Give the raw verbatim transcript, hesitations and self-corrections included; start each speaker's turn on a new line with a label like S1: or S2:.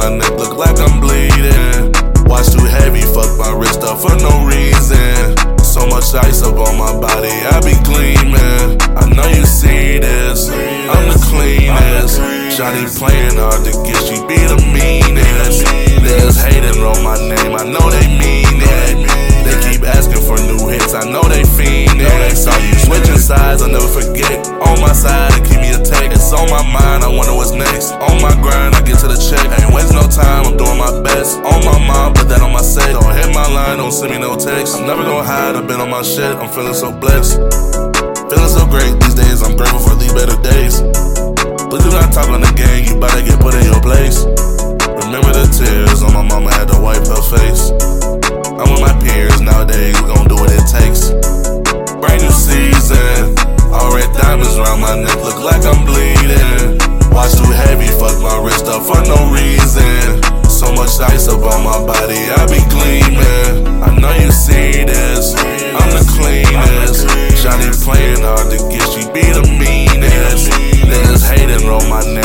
S1: my neck, look like I'm bleeding. Watch too heavy, fuck my wrist up for no reason. So much ice up on my body, I be gleaming. I know you see this, I'm the cleanest. Shawty playing hard to get, she be the meanest. Niggas hating on my name, I know they mean it. They keep asking for new hits, I know they fiendin'. Saw you switching sides, I'll never forget. On my side, and keep me a take. It's on my mind, I wonder what's next. On my grind, I get to the check. Ain't wasting no time, I'm doing my best. On my mind, put that on my set. Don't hit my line, don't send me no text. I'm never gonna hide, I've been on my shit. I'm feeling so blessed, feeling so great these days. I'm grateful for these better days. Please do not talk on the gang, you better get put in your place. Remember the tears on my mama, had to wipe her face. I'm with my peers nowadays, we gon' do what it takes. Brand new season, all red diamonds around my neck, look like I'm bleeding. Watch too heavy, fuck my wrist up for no reason. So much ice up on my body, I be gleaming. I know you see this, I'm the cleanest. Shawty playing hard to get, she be the meanest. Niggas hating on my name,